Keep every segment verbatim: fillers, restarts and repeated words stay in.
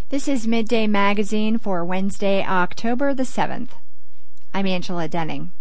This is Midday Magazine for Wednesday, October the seventh. I'm Angela Denning.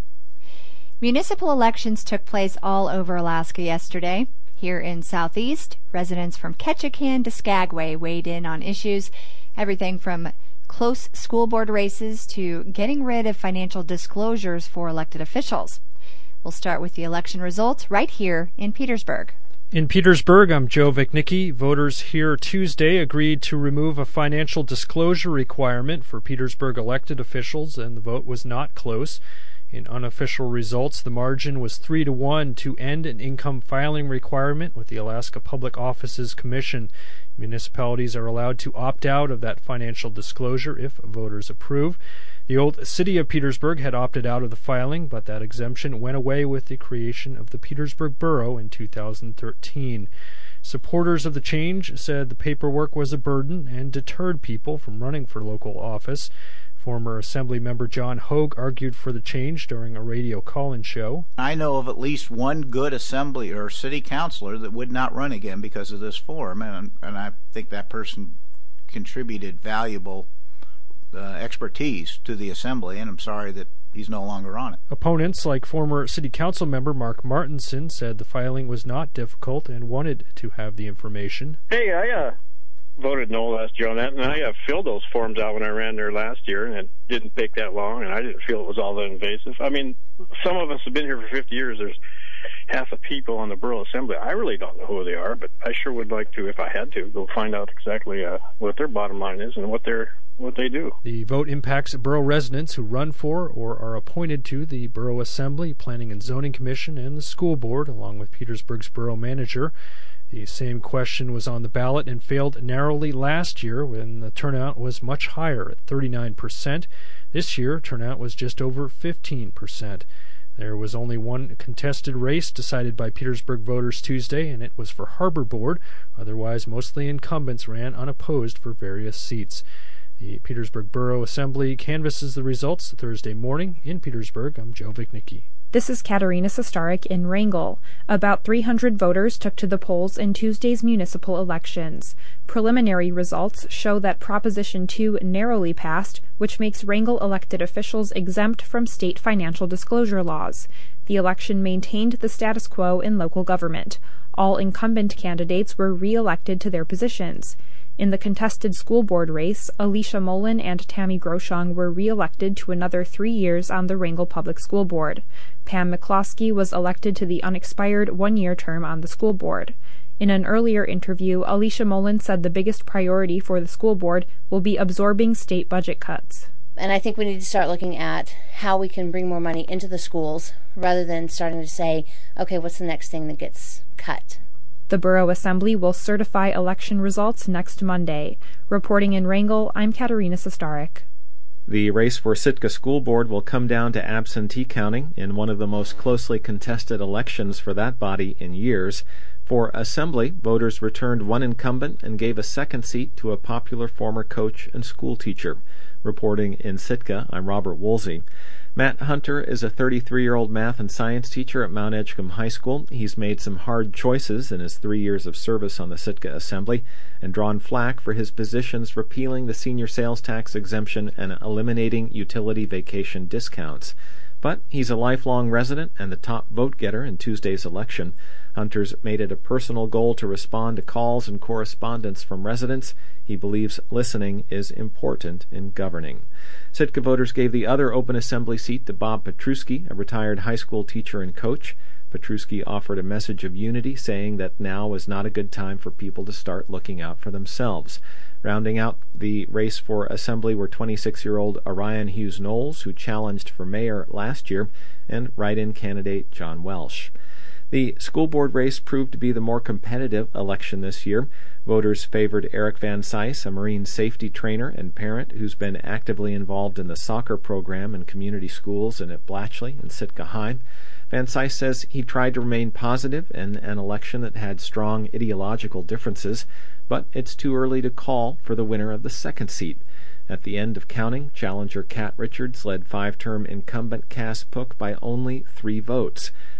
Municipal elections took place all over Alaska yesterday. Here in Southeast, residents from Ketchikan to Skagway weighed in on issues, everything from close school board races to getting rid of financial disclosures for elected officials. We'll start with the election results right here in Petersburg. In Petersburg, I'm Joe Vicnicki. Voters here Tuesday agreed to remove a financial disclosure requirement for Petersburg elected officials, and the vote was not close. In unofficial results, the margin was three to one to end an income filing requirement with the Alaska Public Offices Commission. Municipalities are allowed to opt out of that financial disclosure if voters approve. The old city of Petersburg had opted out of the filing, but that exemption went away with the creation of the Petersburg Borough in two thousand thirteen. Supporters of the change said the paperwork was a burden and deterred people from running for local office. Former Assembly member John Hogue argued for the change during a radio call-in show. I know of at least one good assembly or city councilor that would not run again because of this form, and, and I think that person contributed valuable uh, expertise to the assembly, and I'm sorry that he's no longer on it. Opponents, like former city council member Mark Martinson, said the filing was not difficult and wanted to have the information. Hey, I uh, voted no last year on that, and I uh, filled those forms out when I ran there last year, and it didn't take that long, and I didn't feel it was all that invasive. I mean, some of us have been here for fifty years. There's half the people on the borough assembly. I really don't know who they are, but I sure would like to, if I had to, go find out exactly uh, what their bottom line is and what they're what they do. The vote impacts borough residents who run for or are appointed to the Borough Assembly, Planning and Zoning Commission, and the school board, along with Petersburg's borough manager. The same question was on the ballot and failed narrowly last year when the turnout was much higher at thirty-nine percent. This year, turnout was just over fifteen percent. There was only one contested race decided by Petersburg voters Tuesday, and it was for Harbor Board. Otherwise, mostly incumbents ran unopposed for various seats. The Petersburg Borough Assembly canvasses the results Thursday morning. In Petersburg, I'm Joe Vicnicki. This is Katerina Sostarek in Wrangell. About three hundred voters took to the polls in Tuesday's municipal elections. Preliminary results show that Proposition two narrowly passed, which makes Wrangell elected officials exempt from state financial disclosure laws. The election maintained the status quo in local government. All incumbent candidates were re-elected to their positions. In the contested school board race, Alicia Mullen and Tammy Groshong were re-elected to another three years on the Wrangell Public School Board. Pam McCloskey was elected to the unexpired one-year term on the school board. In an earlier interview, Alicia Mullen said the biggest priority for the school board will be absorbing state budget cuts. And I think we need to start looking at how we can bring more money into the schools rather than starting to say, okay, what's the next thing that gets cut? The Borough Assembly will certify election results next Monday. Reporting in Wrangell, I'm Katerina Sostarek. The race for Sitka School Board will come down to absentee counting in one of the most closely contested elections for that body in years. For Assembly, voters returned one incumbent and gave a second seat to a popular former coach and school teacher. Reporting in Sitka, I'm Robert Woolsey. Matt Hunter is a thirty-three-year-old math and science teacher at Mount Edgecombe High School. He's made some hard choices in his three years of service on the Sitka Assembly and drawn flack for his positions repealing the senior sales tax exemption and eliminating utility vacation discounts. But he's a lifelong resident and the top vote-getter in Tuesday's election. Hunter's made it a personal goal to respond to calls and correspondence from residents. He believes listening is important in governing. Sitka voters gave the other open assembly seat to Bob Petruski, a retired high school teacher and coach. Petruski offered a message of unity, saying that now was not a good time for people to start looking out for themselves. Rounding out the race for Assembly were twenty-six-year-old Orion Hughes Knowles, who challenged for mayor last year, and write-in candidate John Welsh. The school board race proved to be the more competitive election this year. Voters favored Eric Van Cise, a marine safety trainer and parent who's been actively involved in the soccer program in community schools and at Blatchley and Sitka High. Van Cise says he tried to remain positive in an election that had strong ideological differences, but it's too early to call for the winner of the second seat. At the end of counting, challenger Kat Richards led five-term incumbent Cass Pook by only three votes.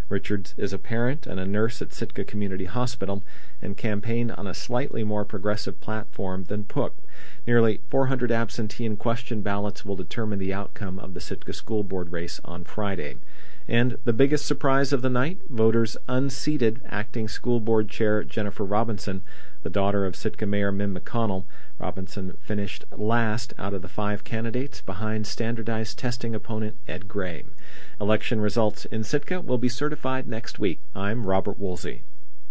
Richards is a parent and a nurse at Sitka Community Hospital and campaigned on a slightly more progressive platform than Pook. Nearly four hundred absentee and question ballots will determine the outcome of the Sitka School Board race on Friday. And the biggest surprise of the night, voters unseated acting school board chair Jennifer Robinson, the daughter of Sitka Mayor Mim McConnell. Robinson finished last out of the five candidates behind standardized testing opponent Ed Gray. Election results in Sitka will be certified next week. I'm Robert Woolsey.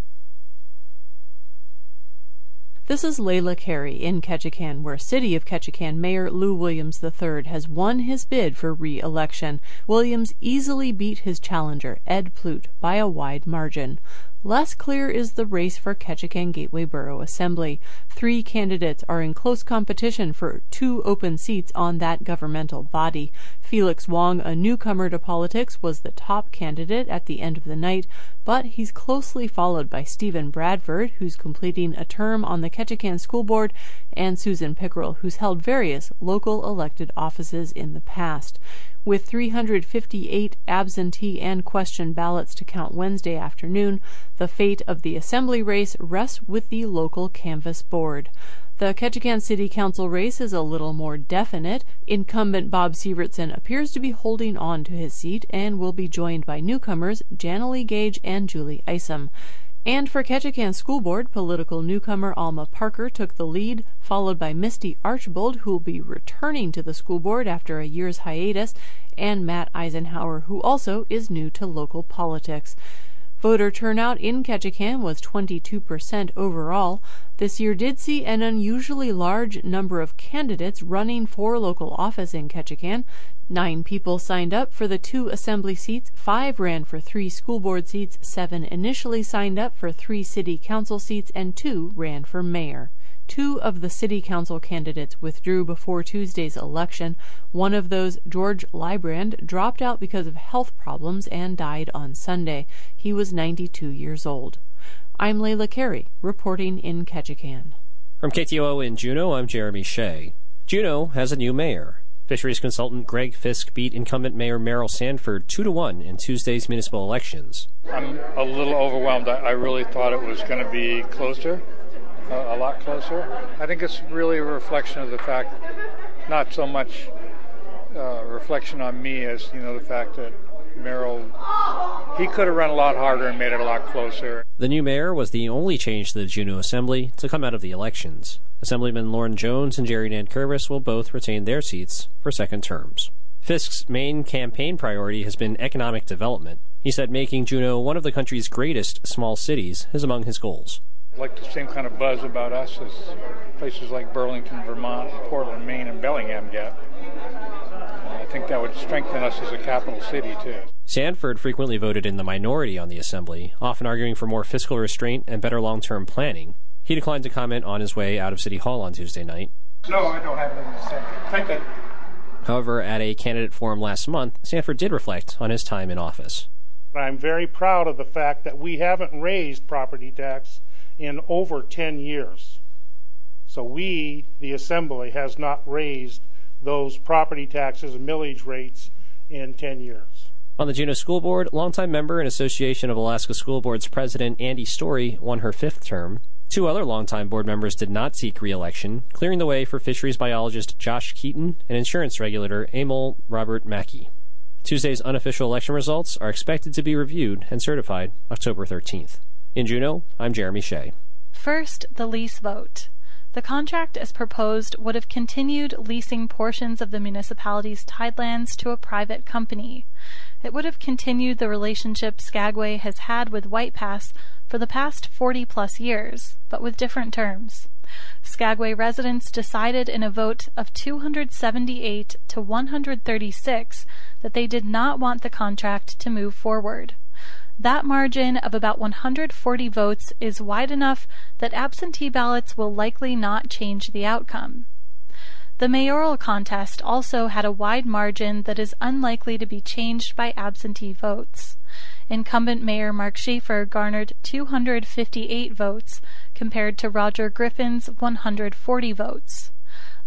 This is Layla Carey in Ketchikan, where City of Ketchikan Mayor Lou Williams the third has won his bid for re-election. Williams easily beat his challenger, Ed Plute, by a wide margin. Less clear is the race for Ketchikan Gateway Borough Assembly. Three candidates are in close competition for two open seats on that governmental body. Felix Wong, a newcomer to politics, was the top candidate at the end of the night, but he's closely followed by Stephen Bradford, who's completing a term on the Ketchikan School Board, and Susan Pickerel, who's held various local elected offices in the past. With three hundred fifty-eight absentee and question ballots to count Wednesday afternoon, the fate of the assembly race rests with the local canvass board. The Ketchikan City Council race is a little more definite. Incumbent Bob Sievertson appears to be holding on to his seat and will be joined by newcomers Janalee Gage and Julie Isom. And for Ketchikan School Board, political newcomer Alma Parker took the lead, followed by Misty Archbold, who will be returning to the school board after a year's hiatus, and Matt Eisenhower, who also is new to local politics. Voter turnout in Ketchikan was twenty-two percent overall. This year did see an unusually large number of candidates running for local office in Ketchikan. Nine people signed up for the two assembly seats, five ran for three school board seats, seven initially signed up for three city council seats, and two ran for mayor. Two of the city council candidates withdrew before Tuesday's election. One of those, George Librand, dropped out because of health problems and died on Sunday. He was ninety-two years old. I'm Layla Carey, reporting in Ketchikan. From K T O O in Juneau, I'm Jeremy Shea. Juneau has a new mayor. Fisheries consultant Greg Fisk beat incumbent Mayor Merrill Sanford two to one in Tuesday's municipal elections. I'm a little overwhelmed. I, I really thought it was going to be closer. A lot closer. I think it's really a reflection of the fact, not so much uh, reflection on me as, you know, the fact that Merrill, he could have run a lot harder and made it a lot closer. The new mayor was the only change to the Juneau Assembly to come out of the elections. Assemblyman Lauren Jones and Jerry Nankervis will both retain their seats for second terms. Fisk's main campaign priority has been economic development. He said making Juneau one of the country's greatest small cities is among his goals. Like the same kind of buzz about us as places like Burlington, Vermont, and Portland, Maine, and Bellingham get. And I think that would strengthen us as a capital city, too. Sanford frequently voted in the minority on the assembly, often arguing for more fiscal restraint and better long-term planning. He declined to comment on his way out of City Hall on Tuesday night. No, I don't have anything to say. Thank you. However, at a candidate forum last month, Sanford did reflect on his time in office. I'm very proud of the fact that we haven't raised property tax in over ten years. So we, the Assembly, has not raised those property taxes and millage rates in ten years. On the Juneau School Board, longtime member and Association of Alaska School Board's president Andy Story won her fifth term. Two other longtime board members did not seek re-election, clearing the way for fisheries biologist Josh Keaton and insurance regulator Emil Robert Mackey. Tuesday's unofficial election results are expected to be reviewed and certified October thirteenth. In Juneau, I'm Jeremy Shea. First, the lease vote. The contract as proposed would have continued leasing portions of the municipality's tidelands to a private company. It would have continued the relationship Skagway has had with White Pass for the past forty plus years, but with different terms. Skagway residents decided in a vote of two hundred seventy-eight to one hundred thirty-six that they did not want the contract to move forward. That margin of about one hundred forty votes is wide enough that absentee ballots will likely not change the outcome. The mayoral contest also had a wide margin that is unlikely to be changed by absentee votes. Incumbent Mayor Mark Schaefer garnered two hundred fifty-eight votes compared to Roger Griffin's one hundred forty votes.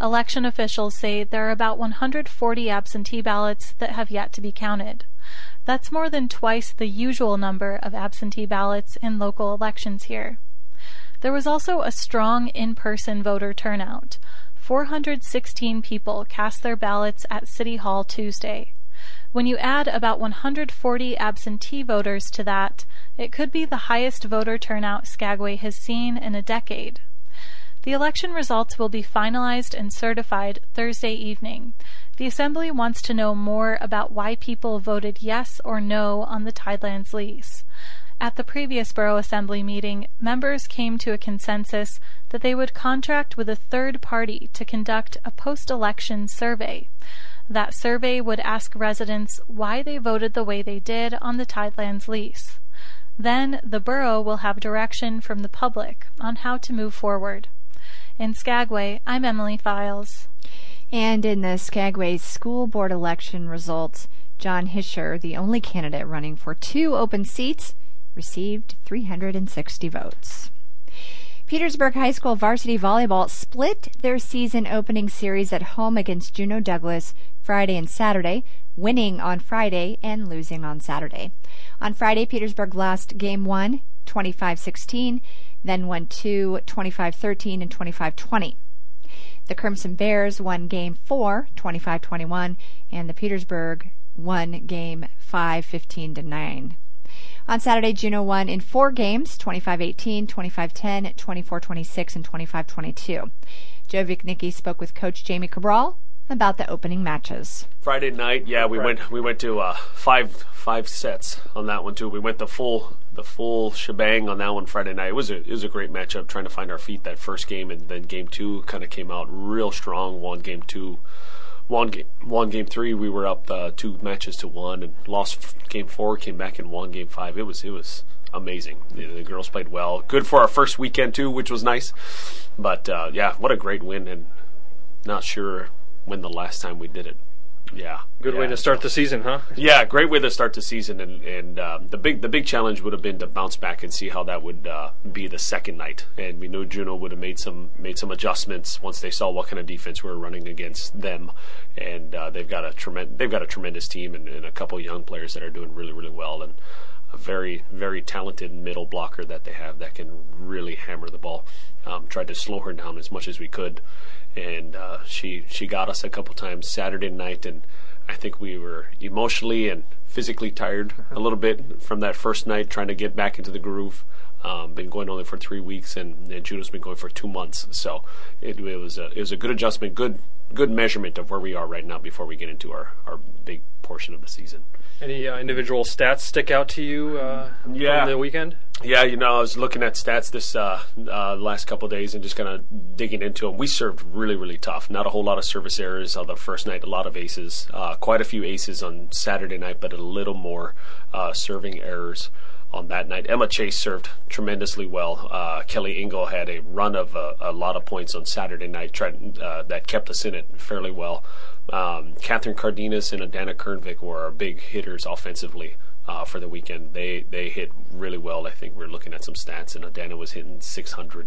Election officials say there are about one hundred forty absentee ballots that have yet to be counted. That's more than twice the usual number of absentee ballots in local elections here. There was also a strong in-person voter turnout. four hundred sixteen people cast their ballots at City Hall Tuesday. When you add about one hundred forty absentee voters to that, it could be the highest voter turnout Skagway has seen in a decade. The election results will be finalized and certified Thursday evening. The Assembly wants to know more about why people voted yes or no on the Tidelands lease. At the previous Borough Assembly meeting, members came to a consensus that they would contract with a third party to conduct a post-election survey. That survey would ask residents why they voted the way they did on the Tidelands lease. Then the borough will have direction from the public on how to move forward. In Skagway, I'm Emily Files. And in the Skagway School Board election results, John Hischer, the only candidate running for two open seats, received three hundred sixty votes. Petersburg High School varsity volleyball split their season opening series at home against Juneau Douglas Friday and Saturday, winning on Friday and losing on Saturday. On Friday, Petersburg lost game one, twenty-five sixteen, then won two, twenty-five thirteen and twenty-five twenty. The Crimson Bears won game four, twenty-five twenty-one, and the Petersburg won game five, fifteen to nine. On Saturday, Juneau won in four games, twenty-five eighteen, twenty-five ten, twenty-four twenty-six, and twenty-five twenty-two. Joe Vichnicki spoke with Coach Jamie Cabral about the opening matches. Friday night, yeah, we went we went to uh, five five sets on that one too. We went the full the full shebang on that one Friday night. It was a it was a great matchup, trying to find our feet that first game, and then game two kind of came out real strong. Won game two. Won game, won game three. We were up uh, two matches to one, and lost game four. Came back and won game five. It was it was amazing. The, the girls played well. Good for our first weekend too, which was nice. But uh, yeah, what a great win, and not sure when the last time we did it. Yeah, good yeah. way to start the season, huh? Yeah, great way to start the season, and and uh, the big the big challenge would have been to bounce back and see how that would uh, be the second night. And we knew Juneau would have made some made some adjustments once they saw what kind of defense we were running against them. And uh, they've got a tremendous they've got a tremendous team and, and a couple young players that are doing really really well, and a very very talented middle blocker that they have that can really hammer the ball. Um, tried to slow her down as much as we could. And uh, she she got us a couple times Saturday night, and I think we were emotionally and physically tired a little bit from that first night, trying to get back into the groove. Um, been going only for three weeks, and, and Juneau's been going for two months. So it, it was a it was a good adjustment, good good measurement of where we are right now before we get into our, our big portion of the season. Any uh, individual stats stick out to you uh, yeah. from the weekend? Yeah, you know, I was looking at stats this uh, uh, last couple of days and just kind of digging into them. We served really, really tough. Not a whole lot of service errors on the first night, a lot of aces. Uh, quite a few aces on Saturday night, but a little more uh, serving errors on that night. Emma Chase served tremendously well. Uh, Kelly Engel had a run of uh, a lot of points on Saturday night tried, uh, that kept us in it fairly well. Um, Catherine Cardenas and Adana Kernvik were our big hitters offensively uh, for the weekend. They they hit really well. I think we're looking at some stats, and Adana was hitting six hundred,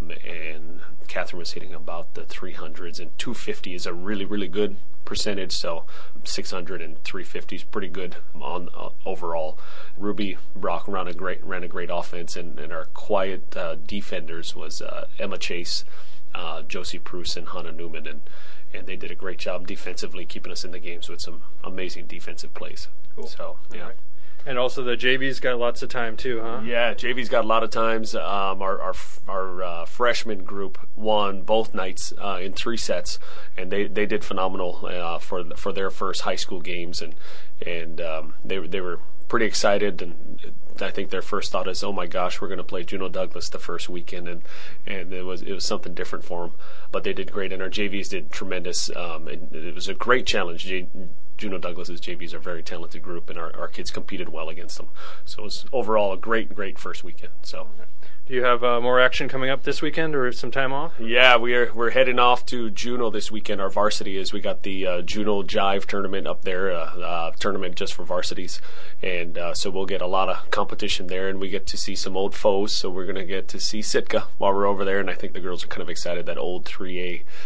and Catherine was hitting about the three hundreds, and two fifty is a really, really good percentage, so six hundred and three fifty is pretty good on uh, overall. Ruby Brock ran a great ran a great offense, and, and our quiet uh, defenders was uh, Emma Chase, uh, Josie Pruce, and Hannah Newman, and and they did a great job defensively, keeping us in the games with some amazing defensive plays. Cool. So yeah. Right. And also the J V's got lots of time too, huh? Yeah, J V's got a lot of times. Um, our our, our uh, freshman group won both nights uh, in three sets, and they, they did phenomenal uh, for for their first high school games, and and um, they they were pretty excited, and I think their first thought is, oh my gosh, we're going to play Juneau Douglas the first weekend, and and it was it was something different for them, but they did great, and our J Vs did tremendous. Um, and it was a great challenge. J- Juneau Douglas's J Vs are a very talented group, and our, our kids competed well against them. So it was overall a great, great first weekend. So, do you have uh, more action coming up this weekend, or some time off? Yeah, we are we're heading off to Juneau this weekend. Our varsity is we got the uh, Juneau Jive tournament up there, uh, uh, tournament just for varsities, and uh, so we'll get a lot of competition there, and we get to see some old foes. So we're going to get to see Sitka while we're over there, and I think the girls are kind of excited that old three A.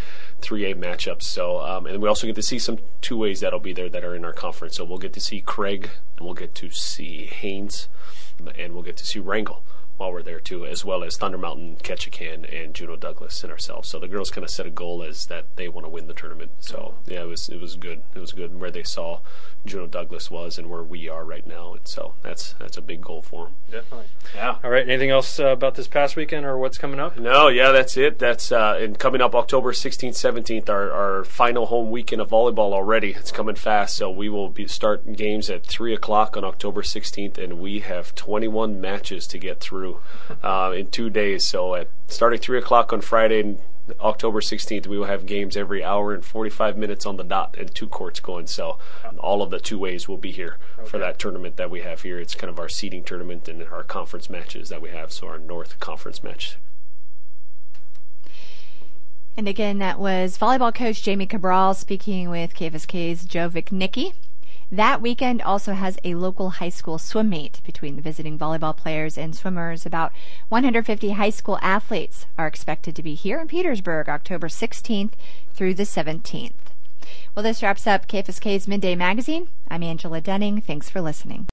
three A matchups. So, um, and we also get to see some two ways that'll be there that are in our conference. So we'll get to see Craig, and we'll get to see Haynes, and we'll get to see Wrangell while we're there too, as well as Thunder Mountain, Ketchikan, and Juneau Douglas and ourselves. So the girls kind of set a goal as that they want to win the tournament. So yeah, it was it was good. It was good where they saw Juneau Douglas was and where we are right now, and so that's that's a big goal for them. Definitely. Yeah. All right. Anything else uh, about this past weekend or what's coming up? No. Yeah, that's it. That's uh, and coming up October sixteenth, seventeenth, our our final home weekend of volleyball already. It's coming fast. So we will be starting games at three o'clock on October sixteenth, and we have twenty-one matches to get through uh, in two days. So at starting three o'clock on Friday, October sixteenth, we will have games every hour and forty-five minutes on the dot and two courts going. So all of the two ways will be here okay. for that tournament that we have here. It's kind of our seeding tournament and our conference matches that we have. So our North Conference match. And again, that was volleyball coach Jamie Cabral speaking with K F S K's Joe Vichnicki. That weekend also has a local high school swim meet between the visiting volleyball players and swimmers. About one hundred fifty high school athletes are expected to be here in Petersburg October sixteenth through the seventeenth. Well, this wraps up K F S K's Midday Magazine. I'm Angela Denning. Thanks for listening.